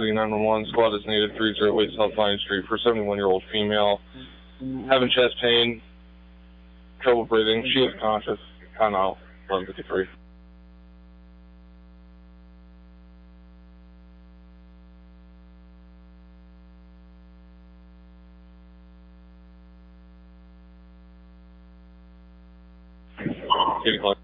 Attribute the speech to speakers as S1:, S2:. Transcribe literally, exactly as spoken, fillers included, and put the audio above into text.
S1: City nine one one. Squad is needed three oh eight South Vine Street for seventy-one-year-old female. Having chest pain, trouble breathing. She is conscious. Kind of eleven fifty-three. Getting close.